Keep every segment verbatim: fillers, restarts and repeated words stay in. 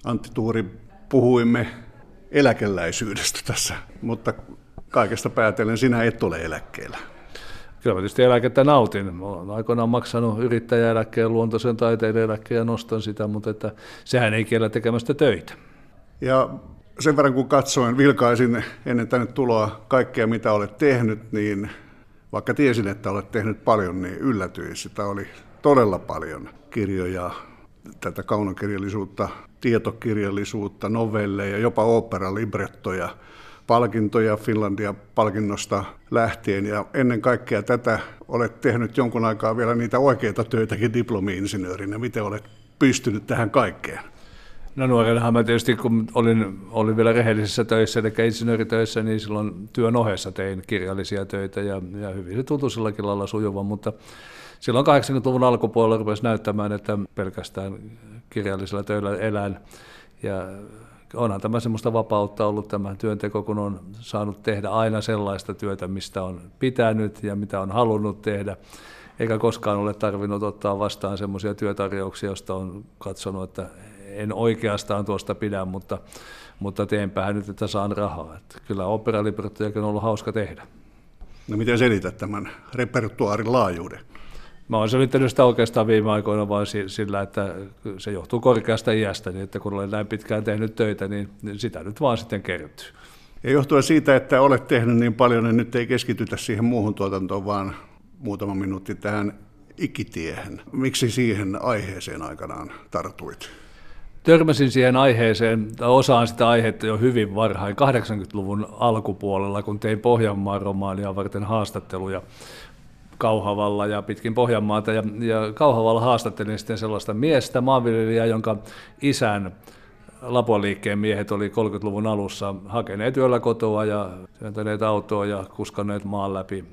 Antti Tuuri, puhuimme eläkeläisyydestä tässä, mutta kaikesta päätellen sinä et ole eläkkeellä. Kyllä mä tietysti eläkettä nautin. Mä olen aikoinaan maksanut yrittäjäeläkkeen, luontoisen taiteen eläkkeen ja nostan sitä, mutta että sehän ei kiellä tekemästä töitä. Ja sen verran kun katsoin, vilkaisin ennen tänne tuloa kaikkea mitä olet tehnyt, niin vaikka tiesin, että olet tehnyt paljon, niin yllätyin. Sitä oli todella paljon kirjoja, tätä kaunokirjallisuutta, tietokirjallisuutta, novelleja, jopa oopperalibrettoja, palkintoja Finlandia-palkinnosta lähtien. Ja ennen kaikkea tätä olet tehnyt jonkun aikaa vielä niitä oikeita töitäkin diplomi-insinöörinä. Miten olet pystynyt tähän kaikkeen? No nuorenahan mä tietysti, kun olin, olin vielä rehellisissä töissä, eli insinööritöissä, niin silloin työn ohessa tein kirjallisia töitä ja, ja hyvin se tuntui silläkin lailla sujuvan, mutta silloin kahdeksankymmentäluvun alkupuolella rupesi näyttämään, että pelkästään kirjallisilla töillä elän. Ja onhan tämä semmoista vapautta ollut tämä työnteko, kun on saanut tehdä aina sellaista työtä, mistä on pitänyt ja mitä on halunnut tehdä. Eikä koskaan ole tarvinnut ottaa vastaan semmoisia työtarjouksia, joista on katsonut, että en oikeastaan tuosta pidä, mutta, mutta teenpähän nyt, että saan rahaa. Että kyllä oopperalibrettojakin on ollut hauska tehdä. No miten selität tämän repertuaarin laajuuden? Mä oon selittänyt sitä oikeastaan viime aikoina vain sillä, että se johtuu korkeasta iästä, niin että kun olen näin pitkään tehnyt töitä, niin sitä nyt vaan sitten kertyy. Ja johtuen siitä, että olet tehnyt niin paljon, niin nyt ei keskitytä siihen muuhun tuotantoon, vaan muutama minuutti tähän ikitiehen. Miksi siihen aiheeseen aikanaan tartuit? Törmäsin siihen aiheeseen, tai osaan sitä aihetta jo hyvin varhain, kahdeksankymmentäluvun alkupuolella, kun tein Pohjanmaan romaania varten haastatteluja Kauhavalla ja pitkin Pohjanmaata. Ja, ja Kauhavalla haastattelin sitten sellaista miestä, maanviljelijää, jonka isän Lapuan-liikkeen miehet oli kolmekymmentäluvun alussa hakeneet yöllä kotoa ja työntäneet autoa ja kuskanneet maan läpi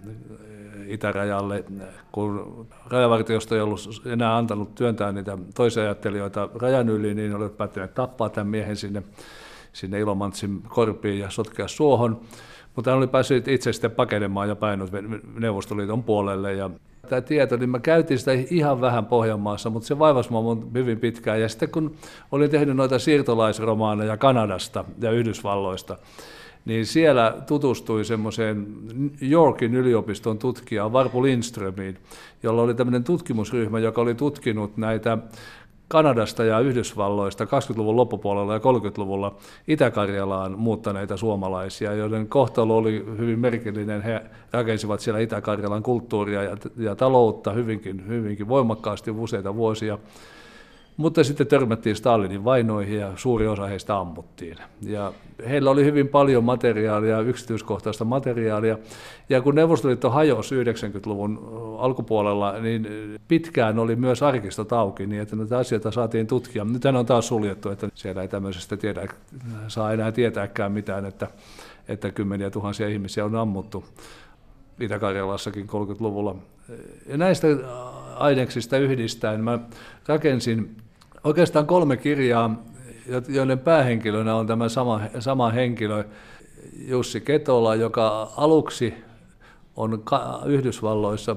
itärajalle, kun rajavartiosto ei ollut enää antanut työntää niitä toisajattelijoita rajan yli, niin olivat päättäneet tappaa tämän miehen sinne, sinne Ilomantsin korpiin ja sotkea suohon. Mutta hän oli päässyt itse sitten pakenemaan ja painut Neuvostoliiton puolelle. Ja tämä tieto, niin mä käytin sitä ihan vähän Pohjanmaassa, mutta se vaivasi minua hyvin pitkään. Ja sitten kun olin tehnyt noita siirtolaisromaaneja Kanadasta ja Yhdysvalloista, niin siellä tutustui semmoiseen Yorkin yliopiston tutkijaan Varpu Lindströmiin, jolla oli tämmöinen tutkimusryhmä, joka oli tutkinut näitä Kanadasta ja Yhdysvalloista kaksikymmentäluvun loppupuolella ja kolmekymmentäluvulla Itä-Karjalaan muuttaneita suomalaisia, joiden kohtalo oli hyvin merkillinen. He rakensivat siellä Itä-Karjalan kulttuuria ja, ja taloutta hyvinkin, hyvinkin voimakkaasti useita vuosia. Mutta sitten törmättiin Stalinin vainoihin ja suuri osa heistä ammuttiin. Ja heillä oli hyvin paljon materiaalia, yksityiskohtaista materiaalia. Ja kun Neuvostoliitto hajosi yhdeksänkymmentäluvun alkupuolella, niin pitkään oli myös arkistot auki, niin että näitä asioita saatiin tutkia. Nythän on taas suljettu, että siellä ei tämmöisestä tiedä, saa enää tietääkään mitään, että, että kymmeniä tuhansia ihmisiä on ammuttu Itä-Karjalassakin kolmekymmentäluvulla. Ja näistä aineksista yhdistäen mä rakensin oikeastaan kolme kirjaa, joiden päähenkilönä on tämä sama, sama henkilö, Jussi Ketola, joka aluksi on Yhdysvalloissa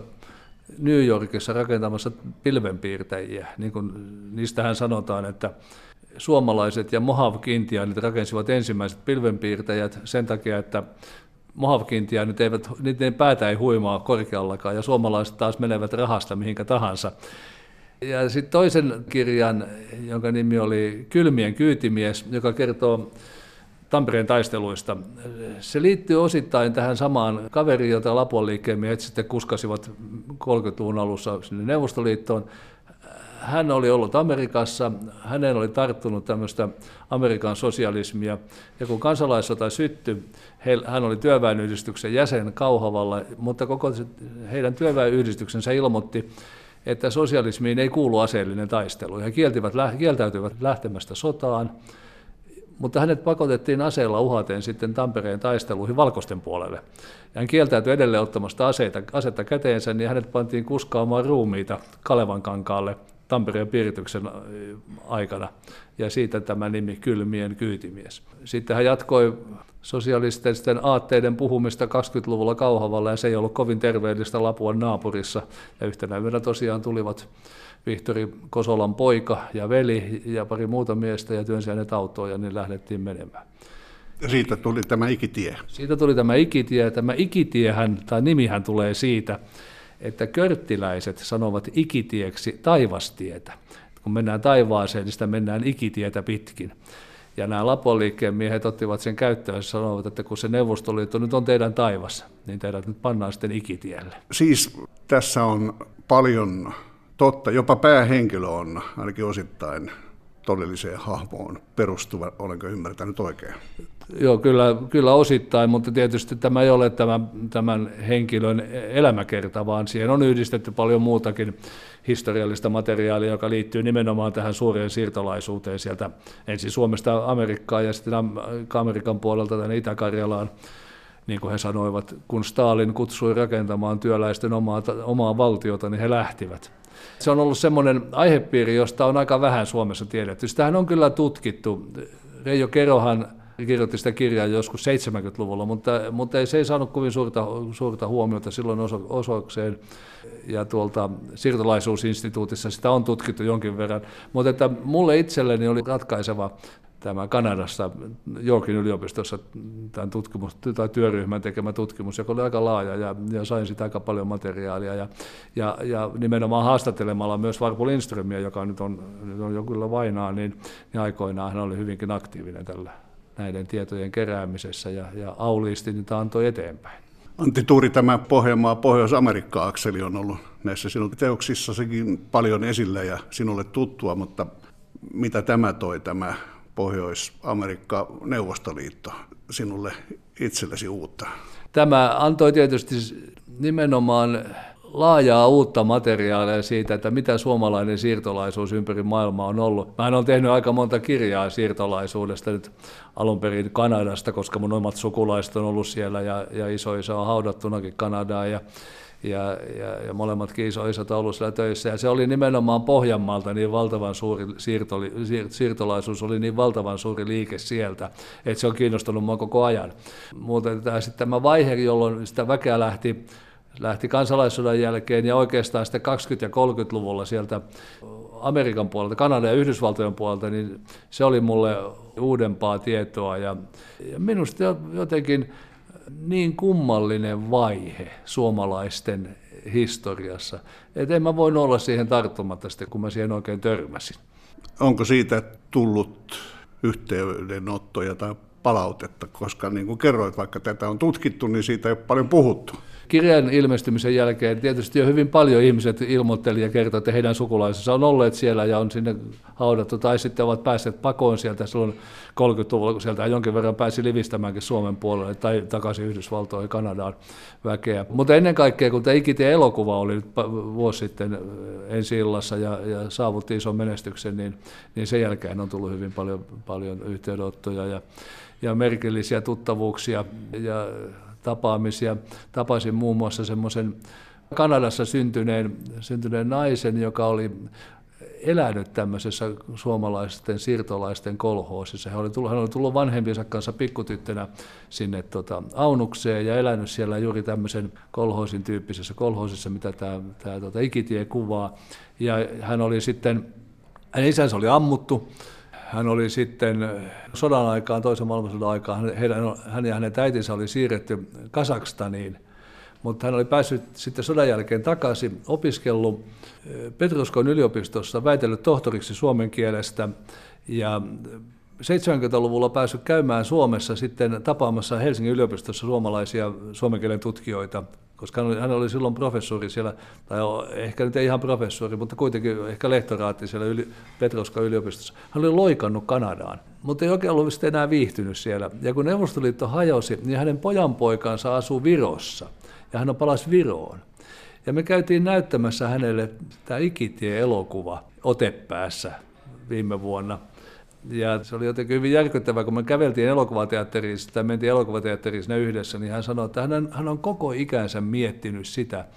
New Yorkissa rakentamassa pilvenpiirtäjiä. Niin kuin niistähän sanotaan, että suomalaiset ja Mohawk-intiaanit rakensivat ensimmäiset pilvenpiirtäjät sen takia, että Mohawk-intiaanit eivät, niiden päätä ei huimaa korkeallakaan ja suomalaiset taas menevät rahasta mihinkä tahansa. Ja sitten toisen kirjan, jonka nimi oli Kylmien kyytimies, joka kertoo Tampereen taisteluista. Se liittyy osittain tähän samaan kaveriin, jota Lapuan-liikkeen miehet sitten kuskasivat kolmekymmentäluvun alussa sinne Neuvostoliittoon. Hän oli ollut Amerikassa, häneen oli tarttunut tämmöistä Amerikan sosialismia, ja kun kansalaissota syttyi, hän oli työväenyhdistyksen jäsen Kauhavalla, mutta koko heidän työväenyhdistyksensä ilmoitti, että sosialismiin ei kuulu aseellinen taistelu. He kieltivät, kieltäytyivät lähtemästä sotaan, mutta hänet pakotettiin aseella uhaten sitten Tampereen taisteluihin valkoisten puolelle. Ja hän kieltäytyi edelleen ottamasta aseita, asetta käteensä, niin hänet pantiin kuskaamaan ruumiita Kalevankankaalle Tampereen piirityksen aikana, ja siitä tämä nimi Kylmien kyytimies. Sitten hän jatkoi sosialististen aatteiden puhumista kaksikymmentäluvulla Kauhavalla, ja se ei ollut kovin terveellistä Lapuan naapurissa, ja yhtenä yönä tosiaan tulivat Vihtori Kosolan poika ja veli ja pari muuta miestä, ja työnsi hänet autoon, ja niin lähdettiin menemään. Siitä tuli tämä ikitie. Siitä tuli tämä ikitie. Tämä ikitiehän, tai nimihän tulee siitä, että körttiläiset sanovat ikitieksi taivastietä. Kun mennään taivaaseen, niin sitä mennään ikitietä pitkin. Ja nämä Lapuan liikkeen miehet ottivat sen käyttöön ja sanoivat, että kun se Neuvostoliitto nyt on teidän taivas, niin teidät nyt pannaan sitten ikitielle. Siis tässä on paljon totta. Jopa päähenkilö on ainakin osittain todelliseen hahmoon perustuva, olenko ymmärtänyt oikein? Joo, kyllä, kyllä osittain, mutta tietysti tämä ei ole tämän, tämän henkilön elämäkerta, vaan siihen on yhdistetty paljon muutakin historiallista materiaalia, joka liittyy nimenomaan tähän suureen siirtolaisuuteen sieltä ensin Suomesta Amerikkaan ja sitten Amerikan puolelta tänne Itä-Karjalaan. Niin kuin he sanoivat, kun Stalin kutsui rakentamaan työläisten omaa, omaa valtiota, niin he lähtivät. Se on ollut semmoinen aihepiiri, josta on aika vähän Suomessa tiedetty. Sitähän on kyllä tutkittu. Reijo Kerohan kirjoitti sitä kirjaa joskus seitsemänkymmentäluvulla, mutta, mutta ei, se ei saanut kovin suurta, suurta huomiota silloin oso, osokseen. Ja tuolta siirtolaisuusinstituutissa sitä on tutkittu jonkin verran. Mutta että mulle itselleni oli ratkaiseva tämä Kanadassa, Yorkin yliopistossa tämän tutkimus, tai työryhmän tekemä tutkimus, joka oli aika laaja, ja, ja sain sitä aika paljon materiaalia, ja, ja, ja nimenomaan haastattelemalla myös Varpo Lindströmiä, joka nyt on, nyt on jo kyllä vainaa, niin, niin aikoinaan hän oli hyvinkin aktiivinen tällä näiden tietojen keräämisessä, ja, ja auliisti niitä antoi eteenpäin. Antti Tuuri, tämä Pohjanmaa Pohjois-Amerikka-akseli on ollut näissä sinun teoksissasikin paljon esillä ja sinulle tuttua, mutta mitä tämä toi, tämä Pohjois-Amerikka-Neuvostoliitto sinulle itsellesi uutta? Tämä antoi tietysti nimenomaan laajaa uutta materiaalia siitä, että mitä suomalainen siirtolaisuus ympäri maailmaa on ollut. Mä olen tehnyt aika monta kirjaa siirtolaisuudesta nyt alun perin Kanadasta, koska mun omat sukulaiset on ollut siellä ja, ja isoisä on haudattunakin Kanadaan ja Ja, ja, ja molemmatkin isoisät ovat olleet siellä töissä. Ja se oli nimenomaan Pohjanmaalta niin valtavan suuri siirtoli, siir, siirtolaisuus, oli niin valtavan suuri liike sieltä, että se on kiinnostunut minua koko ajan. Mutta tämä, tämä vaihe, jolloin sitä väkeä lähti, lähti kansalaissodan jälkeen ja oikeastaan sitten kaksikymmentä- ja kolmekymmentäluvulla sieltä Amerikan puolelta, Kanadan ja Yhdysvaltojen puolelta, niin se oli mulle uudempaa tietoa. Ja, ja minusta jotenkin niin kummallinen vaihe suomalaisten historiassa, että en mä voin olla siihen tarttumatta sitten, kun mä siihen oikein törmäsin. Onko siitä tullut yhteydenottoja tai palautetta, koska niin kuin kerroit, vaikka tätä on tutkittu, niin siitä ei ole paljon puhuttu? Kirjan ilmestymisen jälkeen tietysti jo hyvin paljon ihmiset ilmoitteli ja kertoi, että heidän sukulaisensa on olleet siellä ja on sinne haudattu, tai sitten ovat päässeet pakoon sieltä silloin kolmekymmentäluvulla, kun sieltä jonkin verran pääsi livistämäänkin Suomen puolelle tai takaisin Yhdysvaltoihin, Kanadaan väkeä. Mutta ennen kaikkea, kun tämä Ikitie-elokuva oli vuosi sitten ensi-illassa ja, ja saavutti ison menestyksen, niin, niin sen jälkeen on tullut hyvin paljon, paljon yhteydenottoja ja, ja merkillisiä tuttavuuksia ja tapaamisia. Tapasin muun muassa semmoisen Kanadassa syntyneen, syntyneen naisen, joka oli elänyt tämmöisessä suomalaisten siirtolaisten kolhoosissa. Hän oli tullut, hän oli tullut vanhempiensa kanssa pikkutyttönä sinne tota, Aunukseen ja elänyt siellä juuri tämmöisen kolhoosin tyyppisessä kolhoosissa, mitä tämä, tämä tota, Ikitie kuvaa. Ja hän oli sitten, hänen isänsä oli ammuttu. Hän oli sitten sodan aikaan, toisen maailmansodan aikaan, heidän, hän ja hänen äitinsä oli siirretty Kazakstaniin, mutta hän oli päässyt sitten sodan jälkeen takaisin, opiskellut Petroskoin yliopistossa, väitellyt tohtoriksi suomen kielestä ja seitsemänkymmentäluvulla päässyt käymään Suomessa sitten tapaamassa Helsingin yliopistossa suomalaisia suomen kielen tutkijoita, koska hän oli, hän oli silloin professori siellä, tai ehkä nyt ei ihan professori, mutta kuitenkin ehkä lehtoraatti siellä yli, Petroskoin yliopistossa. Hän oli loikannut Kanadaan, mutta ei oikein ollut sitten enää viihtynyt siellä. Ja kun Neuvostoliitto hajosi, niin hänen pojanpoikansa asui Virossa, ja hän palasi Viroon. Ja me käytiin näyttämässä hänelle tämä Ikitie-elokuva Otepäässä viime vuonna. Ja se oli jotenkin hyvin järkyttävää, kun me käveltiin elokuvateatteriin, tai mentiin elokuvateatteriin siinä yhdessä, niin hän sanoi, että hän on, hän on koko ikänsä miettinyt sitä,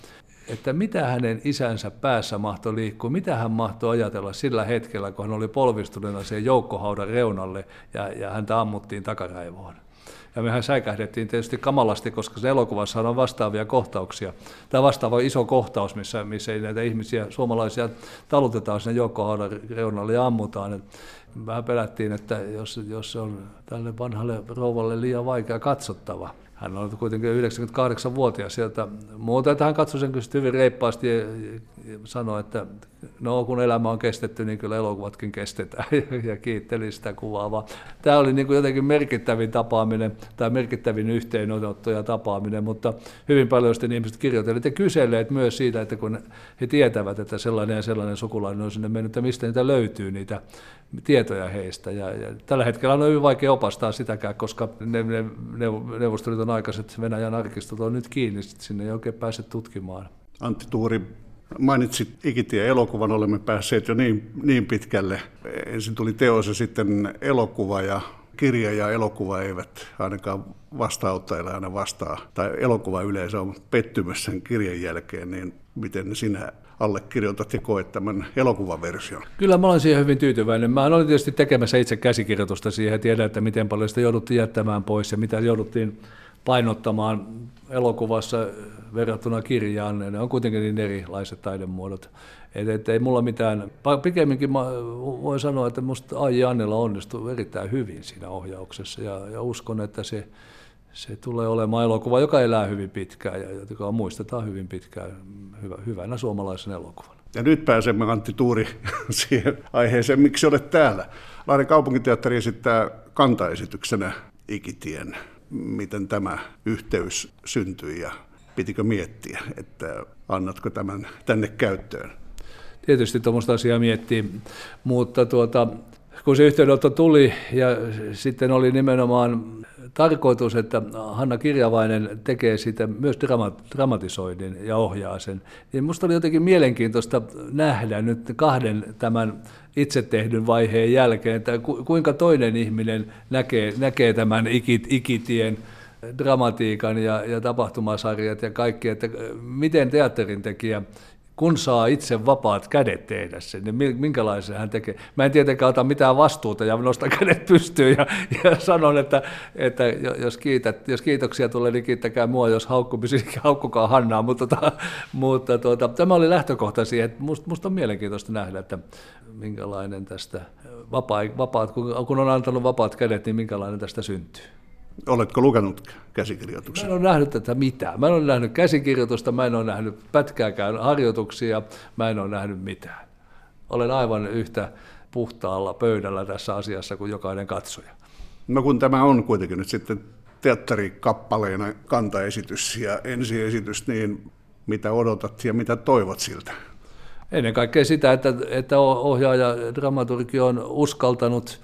että mitä hänen isänsä päässä mahtoi liikkua, mitä hän mahtoi ajatella sillä hetkellä, kun hän oli polvistuneena siihen joukkohaudan reunalle ja, ja häntä ammuttiin takaraivoon. Ja mehän säikähdettiin tietysti kamalasti, koska se elokuvassa on vastaavia kohtauksia. Tämä vastaava iso kohtaus, missä, missä ei näitä ihmisiä, suomalaisia talutetaan sinne joukkohaudan reunalle ja ammutaan. Vähän pelättiin, että jos, jos se on tälle vanhalle rouvalle liian vaikea katsottava. Hän on kuitenkin yhdeksänkymmentäkahdeksanvuotias sieltä. Muuta, että hän katsoi sen kyllä hyvin reippaasti ja sanoi, että no kun elämä on kestetty, niin kyllä elokuvatkin kestetään ja kiitteli sitä kuvaavaa. Tämä oli niin kuin jotenkin merkittävin tapaaminen tai merkittävin yhteenotto ja tapaaminen, mutta hyvin paljon sitten ihmiset kirjoittelivat ja kyselleet myös siitä, että kun he tietävät, että sellainen ja sellainen sukulainen on sinne mennyt, että mistä niitä löytyy niitä tietoja heistä. Ja, ja tällä hetkellä on hyvin vaikea opastaa sitäkään, koska ne, ne, ne Neuvostoliiton aikaiset Venäjän arkistot on nyt kiinni, sinne ei oikein pääse tutkimaan. Antti Tuuri, mainitsit Ikitie-elokuvan, olemme päässeet jo niin, niin pitkälle. Ensin tuli teos ja sitten elokuva ja kirja ja elokuva eivät ainakaan vastaanottajille aina vastaa. Tai elokuva yleensä on pettymys sen kirjan jälkeen, niin miten sinä allekirjoitat ja koet tämän elokuvaversion? Kyllä mä olen siihen hyvin tyytyväinen. Mä olin tietysti tekemässä itse käsikirjoitusta siihen ja tiedän, että miten paljon sitä jouduttiin jättämään pois ja mitä jouduttiin painottamaan elokuvassa verrattuna kirjaan. Ne on kuitenkin niin erilaiset taidemuodot. Et, et ei mulla mitään, pikemminkin mä voin sanoa, että musta A J. Annila onnistui erittäin hyvin siinä ohjauksessa ja, ja uskon, että se, se tulee olemaan elokuva, joka elää hyvin pitkään ja joka muistetaan hyvin pitkään hyvä, hyvänä suomalaisen elokuvan. Ja nyt pääsemme, Antti Tuuri, siihen aiheeseen, miksi olet täällä. Lahden kaupunginteatteri esittää kantaesityksenä Ikitien. Miten tämä yhteys syntyi ja pitikö miettiä, että annatko tämän tänne käyttöön? Tietysti tuommoista asiaa miettii, mutta tuota, kun se yhteydenotto tuli ja sitten oli nimenomaan tarkoitus, että Hanna Kirjavainen tekee siitä myös dramatisoinnin ja ohjaa sen, niin minusta oli jotenkin mielenkiintoista nähdä nyt kahden tämän itse tehdyn vaiheen jälkeen, että kuinka toinen ihminen näkee, näkee tämän ikit, ikitien dramatiikan ja, ja tapahtumasarjat ja kaikki, että miten teatterintekijä, kun saa itse vapaat kädet tehdä sen, niin minkälaisen hän tekee. Mä en tietenkään ota mitään vastuuta ja nostan kädet pystyyn ja, ja sanon, että, että jos, kiität, jos kiitoksia tulee, niin kiittäkää mua, jos haukkumisi, haukkukaa Hannaa. Mutta, tota, mutta tuota, tämä oli lähtökohta siihen, että musta, musta on mielenkiintoista nähdä, että minkälainen tästä, vapaa, vapaat, kun on antanut vapaat kädet, niin minkälainen tästä syntyy. Oletko lukenut käsikirjoituksen? Mä en ole nähnyt tätä mitään. Mä en ole nähnyt käsikirjoitusta, mä en ole nähnyt pätkääkään harjoituksia, mä en ole nähnyt mitään. Olen aivan yhtä puhtaalla pöydällä tässä asiassa kuin jokainen katsoja. No kun tämä on kuitenkin nyt sitten teatterikappaleena kantaesitys ja ensiesitys, niin mitä odotat ja mitä toivot siltä? Ennen kaikkea sitä, että, että ohjaaja dramaturgi on uskaltanut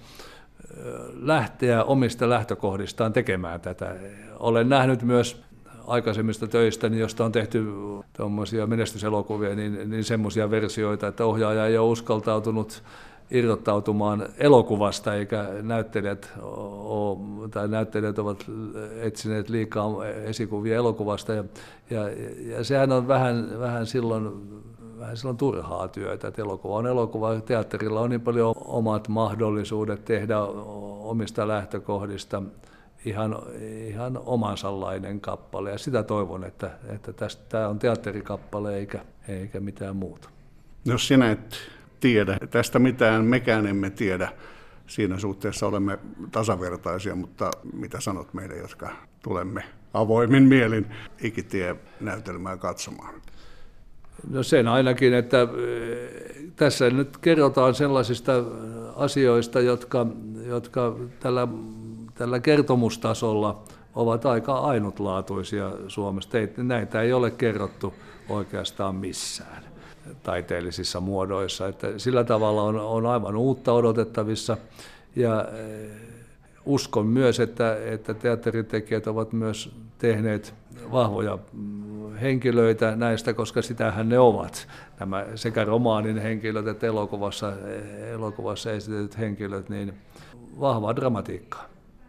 lähteä omista lähtökohdistaan tekemään tätä. Olen nähnyt myös aikaisemmista töistä, josta on tehty tuommoisia menestyselokuvia, niin, niin semmoisia versioita, että ohjaaja ei ole uskaltautunut irrottautumaan elokuvasta, eikä näyttelijät, ole, tai näyttelijät ovat etsineet liikaa esikuvia elokuvasta, ja, ja, ja sehän on vähän, vähän silloin vähän silloin turhaa työtä, että elokuva on elokuva, teatterilla on niin paljon omat mahdollisuudet tehdä omista lähtökohdista ihan, ihan omansallainen kappale, ja sitä toivon, että, että tästä, tämä on teatterikappale eikä, eikä mitään muuta. Jos sinä et tiedä tästä mitään, mekään emme tiedä, siinä suhteessa olemme tasavertaisia, mutta mitä sanot meille, jotka tulemme avoimin mielin Ikitie-näytelmää katsomaan? No sen ainakin, että tässä nyt kerrotaan sellaisista asioista, jotka, jotka tällä, tällä kertomustasolla ovat aika ainutlaatuisia Suomesta. Näitä ei ole kerrottu oikeastaan missään taiteellisissa muodoissa. Että sillä tavalla on, on aivan uutta odotettavissa ja uskon myös, että, että teatteritekijät ovat myös tehneet vahvoja henkilöitä näistä, koska sitähän ne ovat, nämä sekä romaanin henkilöt että elokuvassa, elokuvassa esitetyt henkilöt, niin vahvaa dramatiikkaa.